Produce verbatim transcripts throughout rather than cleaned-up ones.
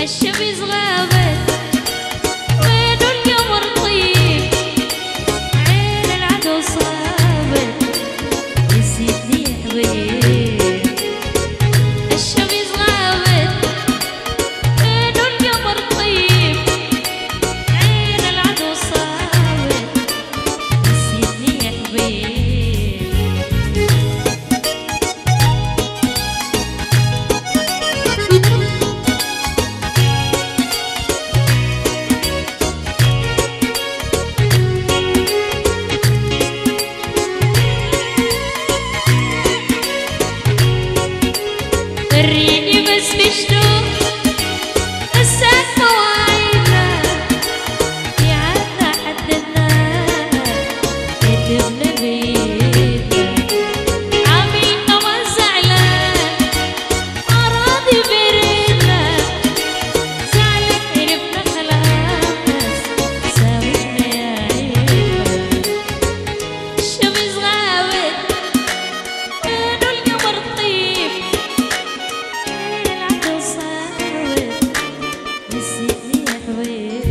الشمس غابت وين القمر طيب، عين العدو صابت نسيتني يا حبيب. الشمس غابت وين القمر طيب، عين العدو صابت نسيتني يا حبيب. وريني بس بشلون الساعة مواعيدنا، يا عنا حددنا كتبنا بيدنا، عامل كمان زعلان أراضي بريدنا، زعلان قربنا خلاص ساوينا يا عيبنا. الشمس غابت وين القمر طيب، نسيتني يا حبيب.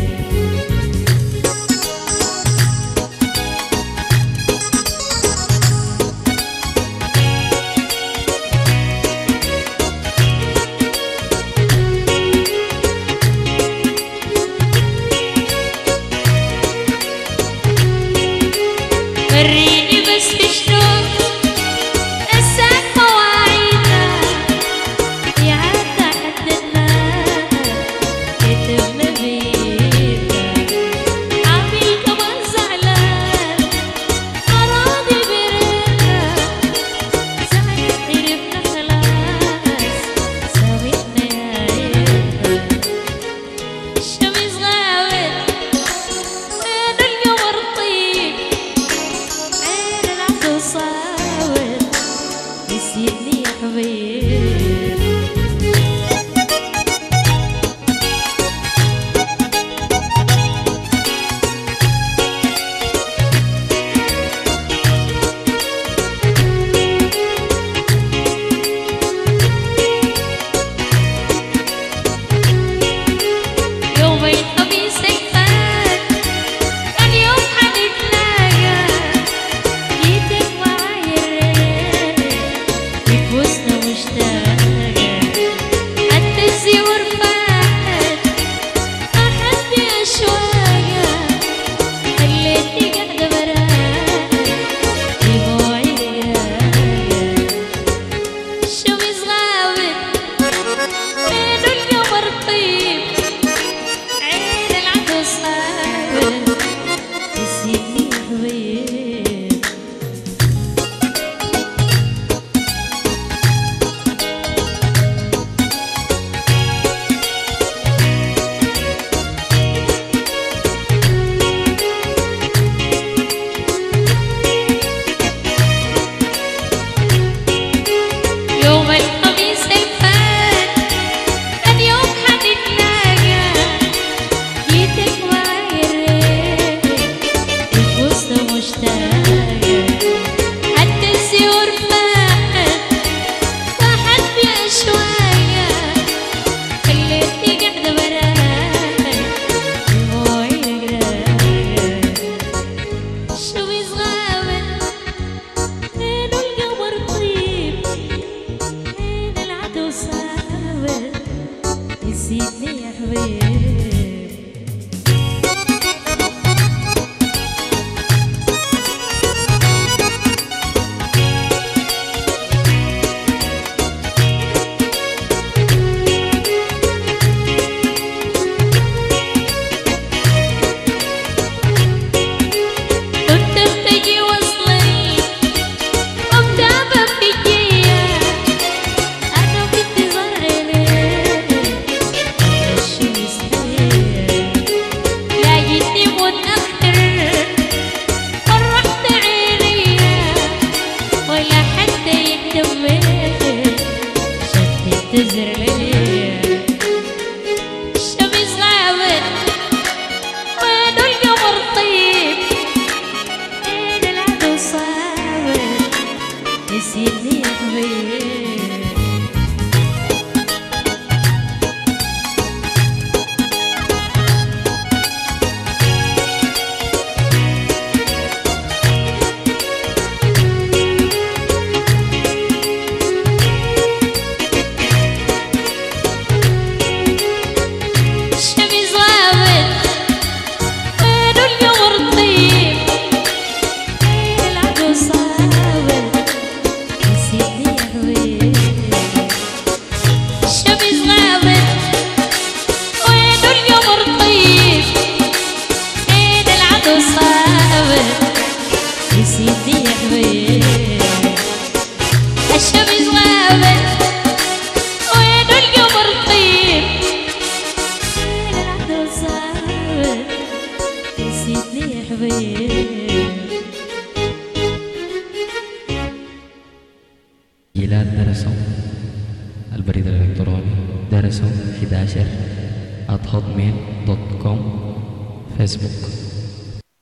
وريني بس بشلون الساعة مواعيدنا، يا عنا حددنا كتبنا بيدنا، عامل كمان زعلان أراضي بريدنا، زعلان قربنا خلاص ساوينا يا عيبنا. الشمس غابت وين القمر طيب، عين العدو صابت نسيتني يا حبيب. يوم الخميس الفات كان يوم حنتلاقى، جيتك معايا الريت نفوسنا مشتاقة، حتى الزيور فاحت راحت بأشواقها، خليتني قاعدة براك دموعي دقاقة. الشمس غابت وين القمر طيب، عين العدو صابت نسيتني يا حبيب. يوم الخميس الفات كان يوم حنتلاقى، جيتك معايا الريت نفوسنا مشتاقة، حتى الزيور فاحت راحت بأشواقها، خليتني قاعدة براك دموعي دقاقة. الشمس غابت وين القمر طيب، عين العدو صابت نسيتني يا حبيب. كنت بتجي وصلي ومتابة بيجية، أنا بانتظار عينيك الشمس هي، لقيتني متأخر فرحت عيني ولا حتى يهتمك شفت تزر ليا. الشمس غابت وين القمر طيب، عين العدو صابت نسيتني يا حبيب. درسو. البريد الإلكتروني درسو إحدى عشر at hotmail دوت كوم. فيسبوك